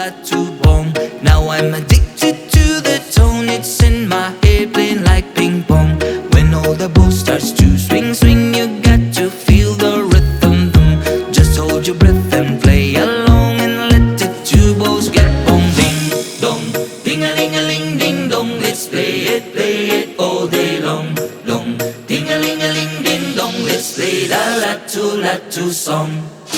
la to bong. Now I'm addicted to the tone, it's in my head playing like ping pong. When all the ball starts to swing, swing, you got to feel the rhythm. Just hold your breath and play along and let the two balls get bong. Ding dong, ding a ling a ling ding dong. Let's play it all day long, long. Ding a ling ding dong. Let's play the la to song.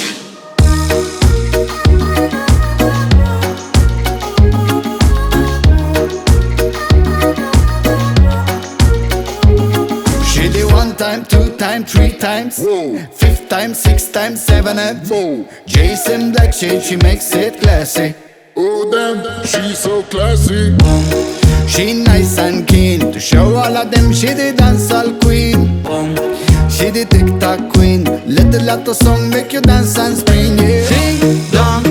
She did 1 time, 2 time, 3 times. Whoa. 5th time, 6th time, 7 and Whoa. Jason Black shade, she makes it classy. Oh damn, she's so classy. She nice and keen to show all of them she the dancehall queen. Bong, She the TikTok queen. Let the Lato song make you dance and scream, yeah. ding dong,